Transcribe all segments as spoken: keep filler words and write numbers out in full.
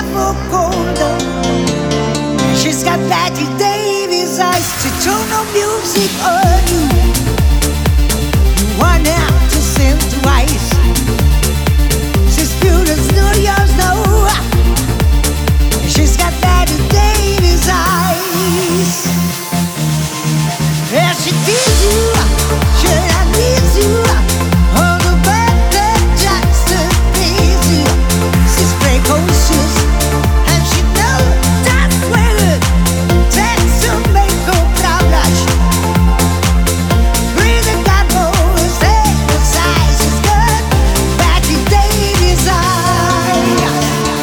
for colder. She's got Betty Davis eyes to turn the music on you. You want out to sing twice. She's beautiful, yours no. She's got Betty Davis eyes. Yeah, she teases you, she needs you. All the better just to please you. She's precocious and she knows that's where it takes to make her blush. Really got more say the size is good. Betty Davis eyes.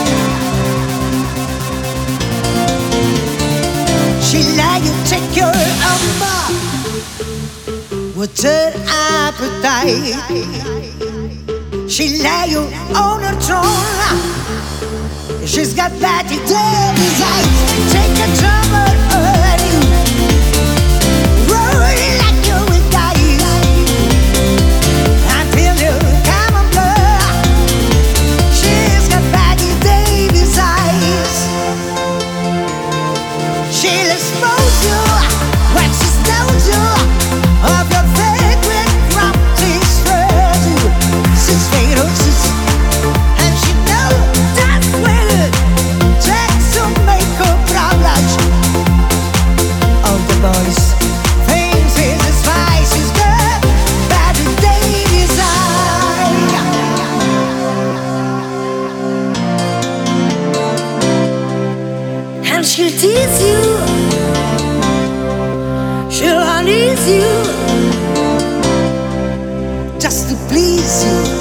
She let you take your umber with her appetite. She lay you on her throne. She's got Betty Davis eyes. Take a trouble on you. Roll like you will die. I feel you come on blood. She's got Betty Davis eyes. She'll expose you when she knows you of your favorite property treasure. She's ferocious and she knows that's where it takes to make her proud. All the boys things is as spice is good. Betty Davis eye. And she'll tease you, she'll unease you, just to please you.